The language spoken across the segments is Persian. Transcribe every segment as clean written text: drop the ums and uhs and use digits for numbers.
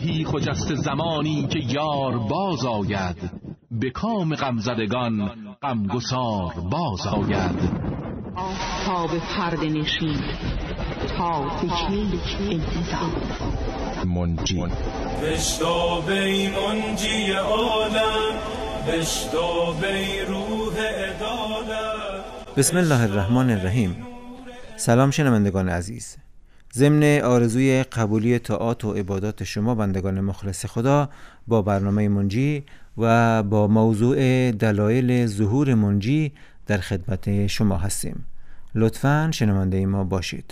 بی خجست زمانی که یار باز آید، به کام غمزدگان غمگسار باز آید. آفتاب پرده نشین تا به کی انتظار؟ منجی بشتاب ای منجی عالم، بشتاب ای روح عدالت. بسم الله الرحمن الرحیم. سلام شنوندگان عزیز. ضمن آرزوی قبولی طاعات و عبادات شما بندگان مخلص خدا، با برنامه منجی و با موضوع دلایل ظهور منجی در خدمت شما هستیم. لطفاً شنونده ما باشید.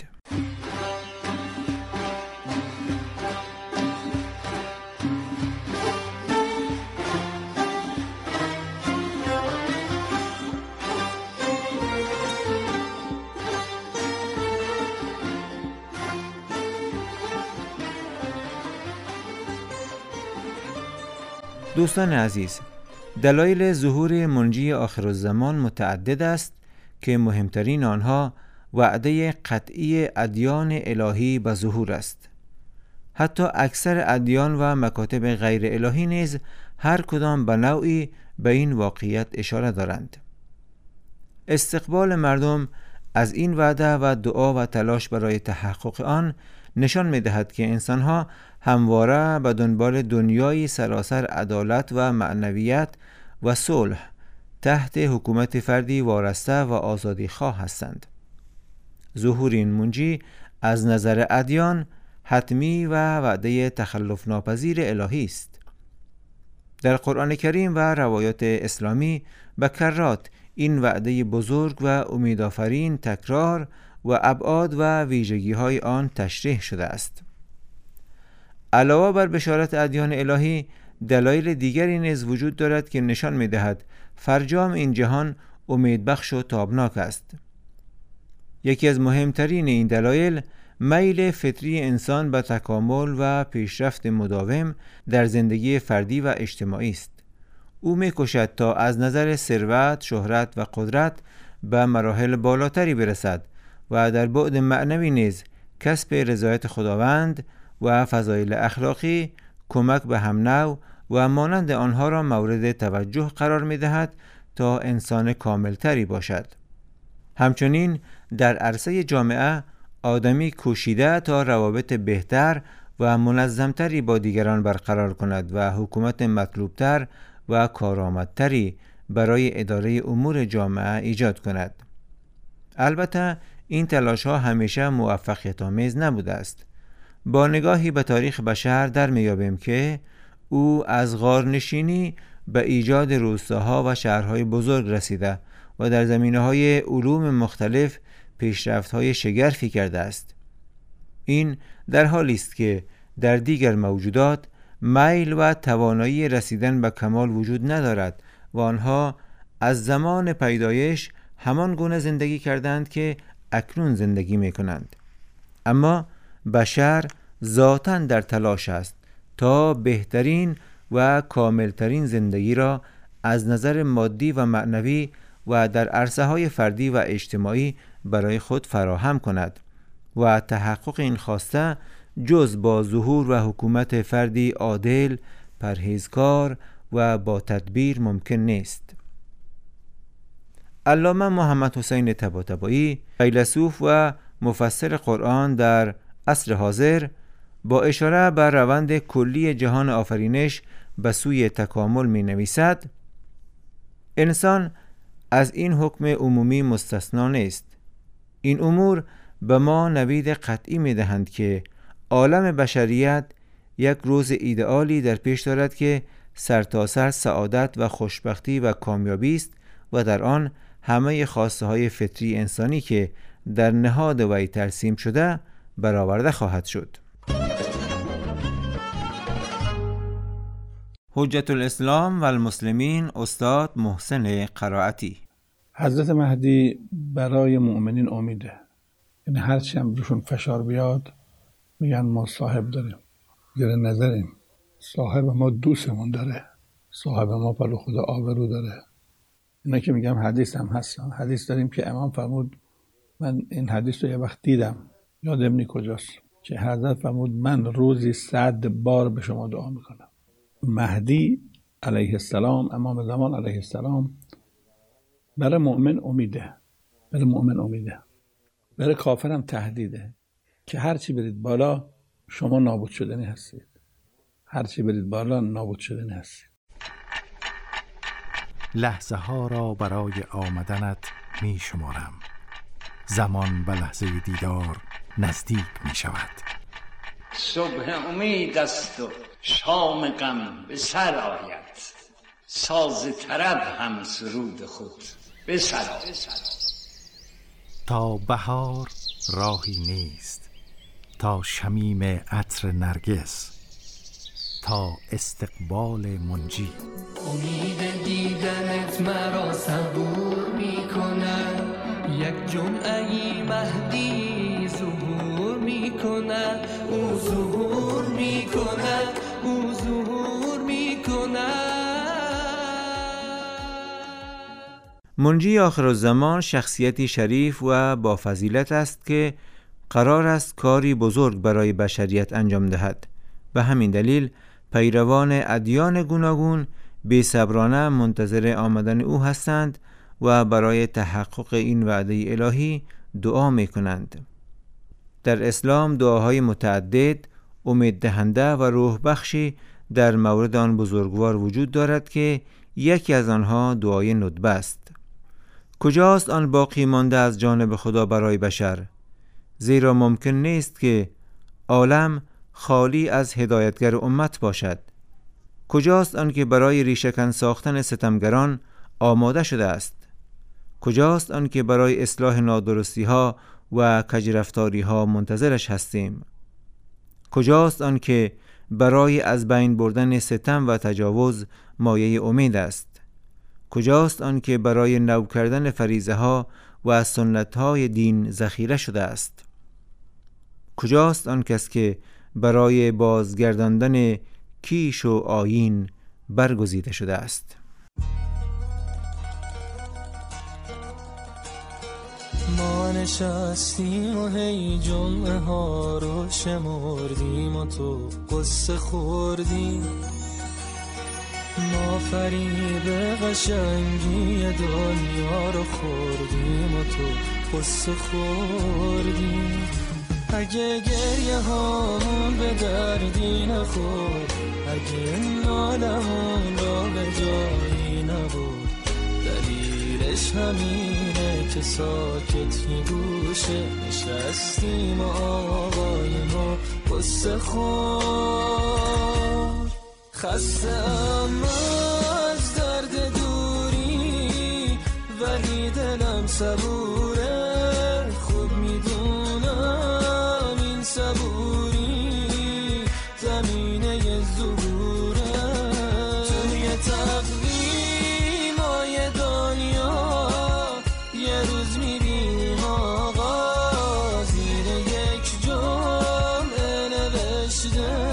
دوستان عزیز، دلایل ظهور منجی آخرالزمان متعدد است که مهمترین آنها وعده قطعی ادیان الهی به ظهور است. حتی اکثر ادیان و مکاتب غیر الهی نیز هر کدام به نوعی به این واقعیت اشاره دارند. استقبال مردم از این وعده و دعا و تلاش برای تحقق آن نشان می‌دهد که انسان‌ها همواره به دنبال دنیای سراسر عدالت و معنویت و صلح تحت حکومت فردی وارسته و آزادی خواه هستند. ظهور این منجی از نظر ادیان حتمی و وعده تخلف ناپذیر الهی است. در قرآن کریم و روایات اسلامی به کرات این وعده بزرگ و امیدآفرین تکرار و ابعاد و ویژگی‌های آن تشریح شده است. علاوه بر بشارت ادیان الهی، دلایل دیگری نیز وجود دارد که نشان می‌دهد فرجام این جهان امیدبخش و تابناک است. یکی از مهمترین این دلایل میل فطری انسان به تکامل و پیشرفت مداوم در زندگی فردی و اجتماعی است. او می‌کوشد تا از نظر ثروت، شهرت و قدرت به مراحل بالاتری برسد و در بعد معنوی نیز کسب رضایت خداوند و فضایل اخلاقی، کمک به هم‌نوع و مانند آنها را مورد توجه قرار می‌دهد تا انسان کاملتری باشد. همچنین در عرصه جامعه آدمی کوشیده تا روابط بهتر و منظمتری با دیگران برقرار کند و حکومت مطلوبتر و کارآمدتری برای اداره امور جامعه ایجاد کند. البته این تلاش‌ها همیشه موفقیت آمیز نبوده است. با نگاهی به تاریخ بشر در میابیم که او از غارنشینی به ایجاد روستاها و شهرهای بزرگ رسیده و در زمینه‌های علوم مختلف پیشرفت‌های شگرفی کرده است. این در حالی است که در دیگر موجودات میل و توانایی رسیدن به کمال وجود ندارد و آنها از زمان پیدایش همان گونه زندگی کردند که اکنون زندگی می‌کنند. اما بشر ذاتاً در تلاش است تا بهترین و کاملترین زندگی را از نظر مادی و معنوی و در عرصه‌های فردی و اجتماعی برای خود فراهم کند و تحقق این خواسته جز با ظهور و حکومت فردی عادل، پرهیزکار و با تدبیر ممکن نیست. علامه محمد حسین طباطبایی، فیلسوف و مفسر قرآن در عصر حاضر، با اشاره بر روند کلی جهان آفرینش به سوی تکامل می نویسد: انسان از این حکم عمومی مستثنا نیست. این امور به ما نوید قطعی می دهند که عالم بشریت یک روز ایدئالی در پیش دارد که سرتاسر سعادت و خوشبختی و کامیابی است و در آن همه خواسته های فطری انسانی که در نهاد وی ترسیم شده برآورده خواهد شد. حجت الاسلام و المسلمین استاد محسن قرائتی: حضرت مهدی برای مؤمنین امیده. یعنی هرچی هم روشون فشار بیاد میگن ما صاحب داریم، زیر نظریم، صاحب ما دوستمون داره، صاحب ما پلو خدا آبرو داره. اینا که میگم حدیث هم هستن. حدیث داریم که امام فرمود، من این حدیث رو یه وقت دیدم، یادم نی کجاست، که حضرت فرمود من روزی 100 بار به شما دعا میکنم. مهدی علیه السلام، امام زمان علیه السلام، برای مؤمن امیده، برای کافرم تهدیده که هرچی برید بالا شما نابود شدنی هستید، هرچی برید بالا نابود شدنی هستید. لحظه ها را برای آمدنت می شمارم، زمان و لحظه دیدار نزدیک می شود. صبح امید است و شام غم به سر آید، ساز طرب هم سرود خود به سر آید. تا بهار راهی نیست، تا شمیم عطر نرگس، تا استقبال منجی. امید دیدنت مرا صبور می‌کند، یک جمعه‌ای مهدی ظهور می‌کند، او ظهور می‌کند، او ظهور می‌کند. منجی آخرالزمان شخصیتی شریف و با فضیلت است که قرار است کاری بزرگ برای بشریت انجام دهد. به همین دلیل پیروان ادیان گوناگون بی‌صبرانه منتظر آمدن او هستند و برای تحقق این وعده الهی دعا می کنند. در اسلام دعاهای متعدد، امید دهنده و روح بخشی در مورد آن بزرگوار وجود دارد که یکی از آنها دعای ندبه است. کجاست آن باقی مانده از جانب خدا برای بشر؟ زیرا ممکن نیست که عالم خالی از هدایتگر امت باشد. کجاست آن که برای ریشه‌کن ساختن ستمگران آماده شده است؟ کجاست آن که برای اصلاح نادرستی ها و کجرفتاری ها منتظرش هستیم؟ کجاست آن که برای از بین بردن ستم و تجاوز مایه امید است؟ کجاست آن که برای نو کردن فریضه ها و سنت های دین ذخیره شده است؟ کجاست آن کس که برای بازگرداندن کیش و آیین برگزیده شده است؟ ما نشستیم و هی جمعه ها رو شمردیم و تو قصه خوردیم، ما فریب قشنگی دنیا رو خوردیم و تو قصه خوردیم. اگه گریه هامون به دردی نخورد، اگه نالمون را به جایی نبود، دلیلش همینه که ساکت گوشه نشستیم و آقای ما قصه خور. خستم از درد دوری ولی دلم صبوره، خوب میدونم این صبوری زمینه ظهوره. توی تقویمای دنیا یه روز میبینیم آقا زیر یک جمعه نوشته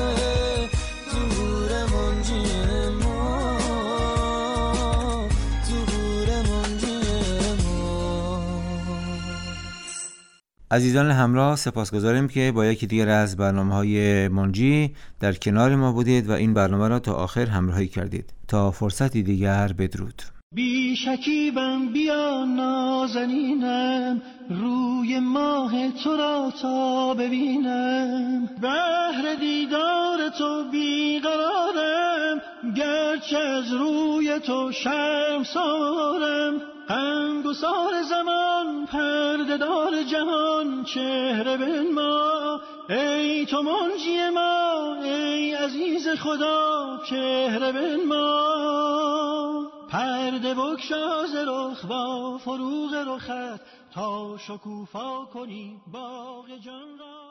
عزیزان همراه، سپاسگزاریم که با یکی دیگر از برنامه‌های منجی در کنار ما بودید و این برنامه را تا آخر همراهی کردید. تا فرصتی دیگر بدرود. بی شکیبم بیا نازنینم، روی ماه تو را تا ببینم، بهر دیدار تو بیقرارم، گرچه از روی تو شرمسارم. غمگسار زمان پرده‌دار جهان چهره بنما، ای تو منجی ما ای عزیز خدا چهره بنما. پرده بگشا ز رخ با فروغ رخت، تا شکوفا کنی باغ جان را.